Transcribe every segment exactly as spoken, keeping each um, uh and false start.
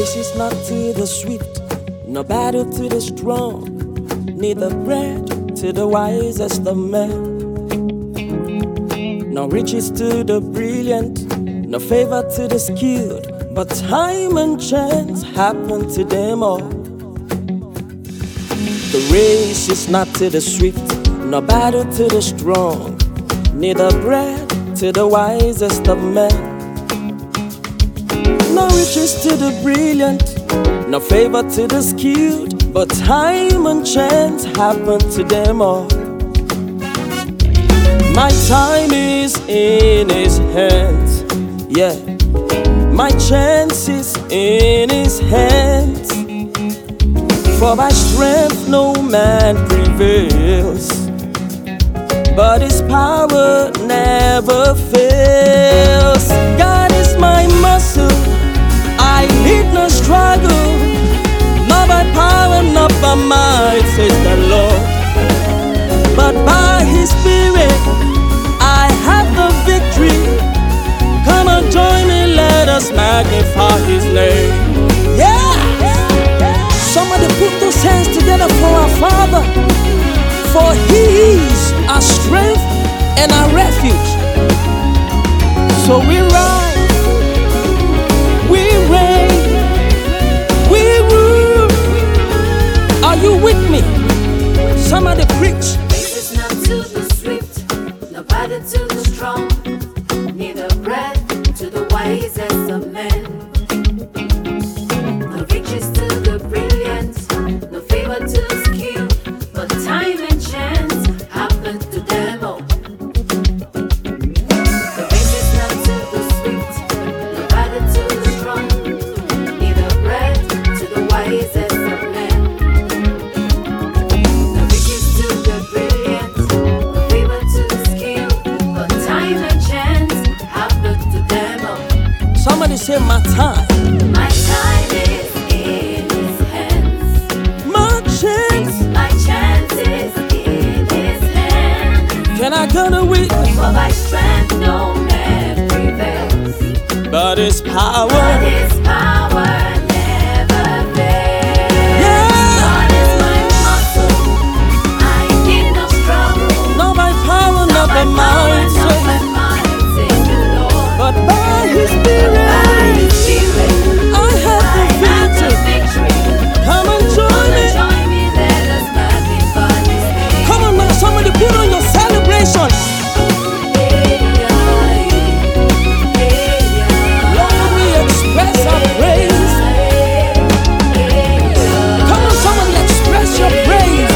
race is not to the swift, no battle to the strong, neither bread to the wisest of men. No riches to the brilliant, no favor to the skilled, but time and chance happen to them all. The race is not to the swift, no battle to the strong, neither bread to the wisest of men. No riches to the brilliant, no favor to the skilled, but time and chance happen to them all. My time is in His hands, yeah. My chance is in His hands. For by strength no man prevails, but His power never fails. God is my muscle, I need no struggle, not by power, not by might, says the Lord, but by His Spirit I have the victory. Come and join me, let us magnify His name. Yeah! Somebody put those hands together for our Father, for He is our strength and our refuge. So we rise, we reign, we rule. Are you with me? Somebody preach. Race is not to the swift, no battle to the strong, neither bread to the wisest of men. No riches to the brilliant, no favor to the skilled, but time and chance happen to them all. The race is not to the swift, no battle to the strong, neither bread to the wisest of men. No riches to the brilliant, no favor to the skilled, but time and chance happen to them all. Somebody say my time. My time is in His hands. My chance. My chance is in His hands. Can I get a witness? For by strength no man prevails, But His power. but His power never fails. Yeah. God is my muscle, I need no struggle. Not by power, not by might, Not say, by might, says the Lord. but by His By Spirit His Spirit, I have I have the the victory. victory. Come and join Come and me. join me, let us magnify His name. Come on now, somebody put on your celebration. Lord, we express our praise. Come on, somebody express your praise.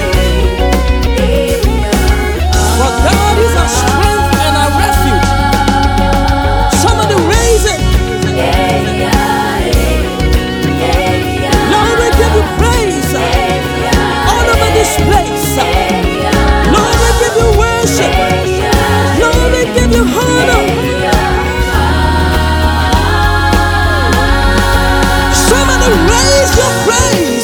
For God is our strength and our refuge. Somebody raise it. Lord, we give you praise all over this place. Lord, we give you worship. Lord, we give you honor. Somebody raise your praise.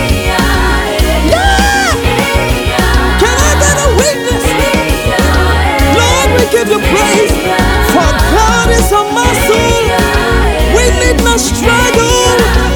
Yeah! Can I get a witness? Lord, we give you praise. For God is a muscle. We need no struggle.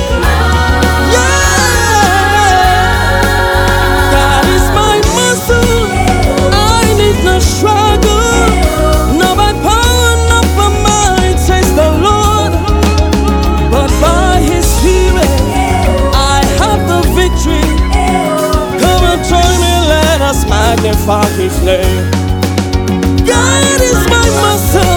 Yeah! God is my muscle. I need no struggle. Not by power, not by might, says the Lord, but by His Spirit I have the victory. Come and join me, let us magnify His name. God is my muscle.